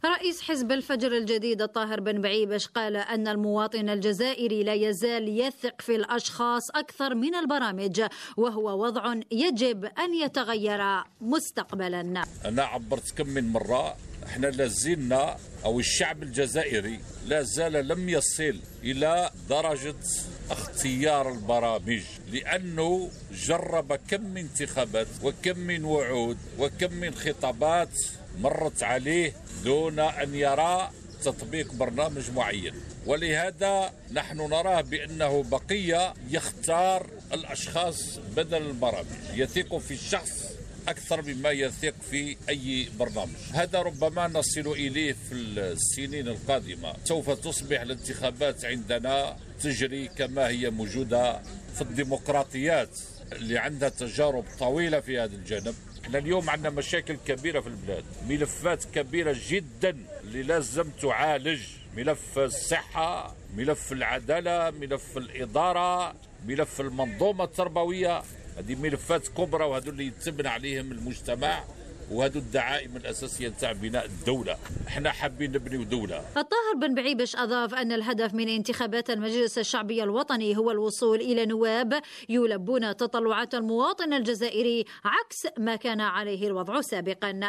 رئيس حزب الفجر الجديد الطاهر بن بعيبش قال أن المواطن الجزائري لا يزال يثق في الأشخاص أكثر من البرامج، وهو وضع يجب أن يتغير مستقبلا. أنا عبرت كم من مرة، احنا لازلنا أو الشعب الجزائري لا زال لم يصل إلى درجة اختيار البرامج، لأنه جرب كم من انتخابات وكم من وعود وكم من خطابات مرت عليه دون أن يرى تطبيق برنامج معين، ولهذا نحن نراه بأنه بقي يختار الأشخاص بدل البرامج، يثق في الشخص أكثر مما يثق في أي برنامج. هذا ربما نصل إليه في السنين القادمة. سوف تصبح الانتخابات عندنا تجري كما هي موجودة في الديمقراطيات اللي عندها تجارب طويلة في هذا الجانب. احنا اليوم عندنا مشاكل كبيرة في البلاد، ملفات كبيرة جدا اللي لازم تعالج، ملف الصحة، ملف العدالة، ملف الإدارة، ملف المنظومة التربوية. هذه ملفات كبرى وهذو اللي يتبنى عليهم المجتمع، وهذو الدعائم الأساسية تاع بناء الدولة. احنا حابين نبني دولة. الطاهر بن بعيبش أضاف أن الهدف من انتخابات المجلس الشعبي الوطني هو الوصول إلى نواب يلبون تطلعات المواطن الجزائري عكس ما كان عليه الوضع سابقا.